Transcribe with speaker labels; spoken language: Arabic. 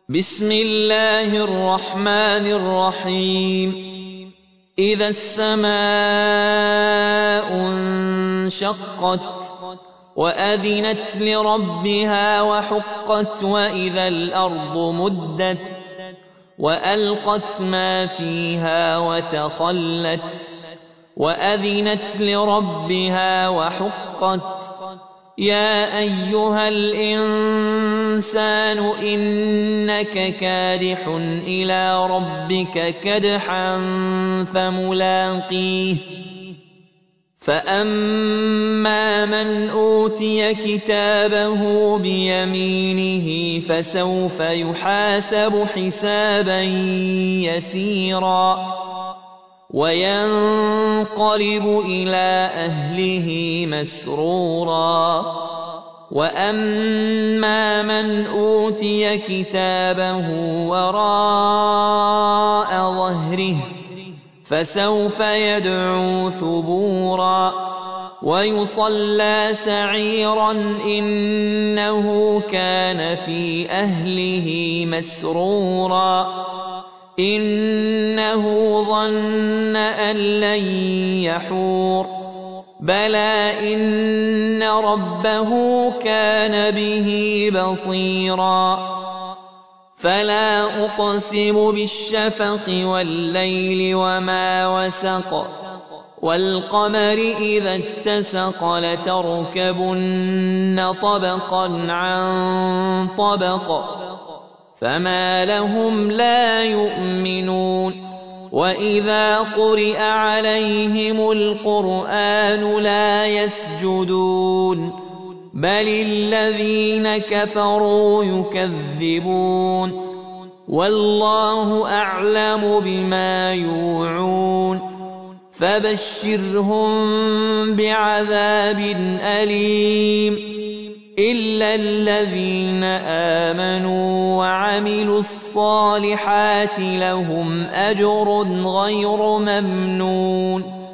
Speaker 1: بسم الله الرحمن الرحيم إذا السماء انشقت وأذنت لربها وحقت وإذا الأرض مدت وألقت ما فيها وتخلت وأذنت لربها وحقت يا أيها الإنسان إنك كادح إلى ربك كدحا فملاقيه فأما من أوتي كتابه بيمينه فسوف يحاسب حسابا يسيرا وينقلب إلى أهله مسرورا وأما من أوتي كتابه وراء ظهره فسوف يدعو ثبورا ويصلى سعيرا إنه كان في أهله مسرورا إنه ظن أن لن يحور بلى إن ربه كان به بصيرا فلا أقسم بالشفق والليل وما وسق والقمر إذا اتسق لتركبن طبقا عن طبق فما لهم لا يؤمنون وإذا قرئ عليهم القرآن لا يسجدون بل الذين كفروا يكذبون والله أعلم بما يوعون فبشرهم بعذاب أليم إلا الذين آمنوا وعملوا الصالحات لهم أجر غير ممنون